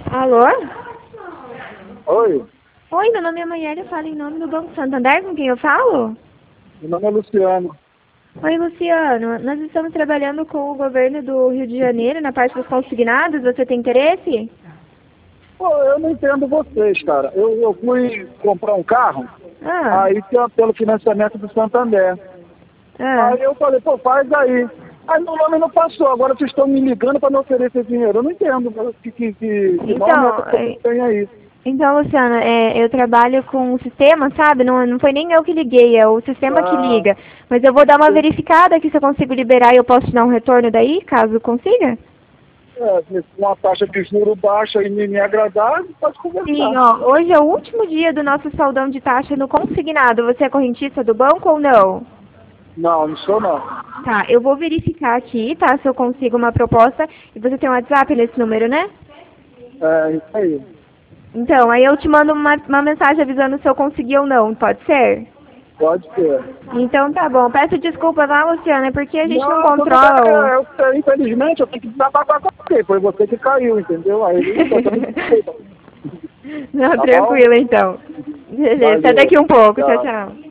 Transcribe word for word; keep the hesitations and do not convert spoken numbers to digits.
Alô? Oi, Oi, meu nome é Maiara, eu falo em nome do Banco Santander, com quem eu falo? meu nome é Luciano. Oi, Luciano, nós estamos trabalhando com o governo do Rio de Janeiro na parte dos consignados, você tem interesse? Pô, eu não entendo vocês, cara. Eu, eu fui comprar um carro, Ah, aí tem- pelo financiamento do Santander. ah. Aí eu falei, pô, faz aí. Aí meu nome não passou, agora vocês estão me ligando para me oferecer dinheiro. Eu não entendo que, que, que, que nome é Então, que vocês têm aí. então, Luciano, é, eu trabalho com o sistema, sabe? Não, não foi nem eu que liguei, é o sistema que Ah, liga. Mas eu vou dar uma verificada aqui se eu consigo liberar e eu posso te dar um retorno daí, caso consiga? é, com uma taxa de juro baixa e me, me agradar, pode Sim, conversar. ó, hoje é o último dia do nosso saldão de taxa no consignado. Você é correntista do banco ou não? Não, não sou não. Tá, eu vou verificar aqui, tá? Se eu consigo uma proposta. E você tem um WhatsApp nesse número, né? É, isso aí. Então, aí eu te mando uma, uma mensagem avisando se eu conseguir ou não, pode ser? Pode ser. Então tá bom. Peço desculpa, tá, Luciana? É porque a gente não Não, tudo bem. controla o... É, eu, infelizmente, eu tenho que desababar com você. Foi você que caiu, entendeu? Aí eu tô também desculpa. Não, Tá bom? tranquilo então. Beleza, até Valeu. daqui um pouco. Tchau, Tchau. tchau.